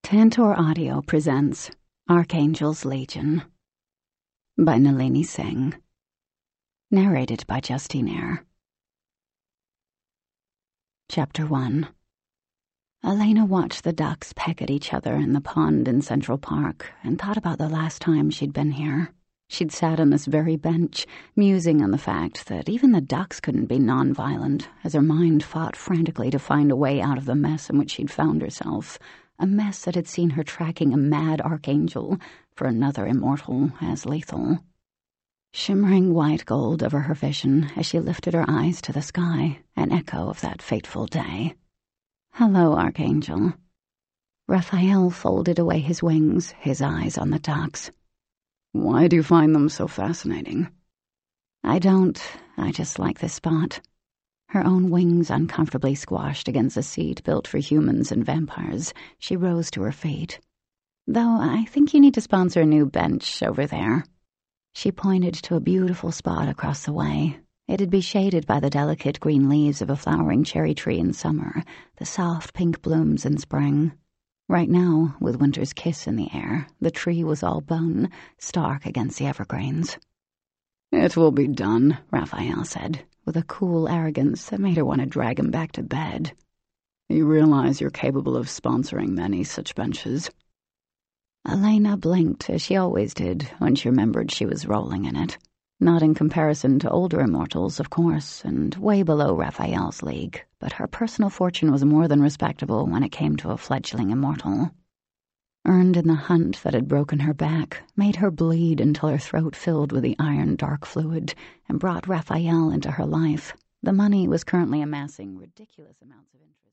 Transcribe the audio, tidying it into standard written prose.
Tantor Audio presents Archangel's Legion by Nalini Singh. Narrated by Justine Eyre. Chapter 1. Elena watched the ducks peck at each other in the pond in Central Park and thought about the last time she'd been here. She'd sat on this very bench, musing on the fact that even the ducks couldn't be nonviolent, as her mind fought frantically to find a way out of the mess in which she'd found herself. A mess that had seen her tracking a mad archangel for another immortal as lethal. Shimmering white gold over her vision as she lifted her eyes to the sky, an echo of that fateful day. "Hello, Archangel." Raphael folded away his wings, his eyes on the ducks. "Why do you find them so fascinating?" I just like this spot." Her own wings uncomfortably squashed against a seat built for humans and vampires, she rose to her feet. "Though I think you need to sponsor a new bench over there." She pointed to a beautiful spot across the way. It'd be shaded by the delicate green leaves of a flowering cherry tree in summer, the soft pink blooms in spring. Right now, with winter's kiss in the air, the tree was all bone, stark against the evergreens. "It will be done," Raphael said, with a cool arrogance that made her want to drag him back to bed. "You realize you're capable of sponsoring many such benches?" Elena blinked, as she always did when she remembered she was rolling in it. Not in comparison to older immortals, of course, and way below Raphael's league, but her personal fortune was more than respectable when it came to a fledgling immortal. Earned in the hunt that had broken her back, made her bleed until her throat filled with the iron dark fluid, and brought Raphael into her life. The money was currently amassing ridiculous amounts of interest.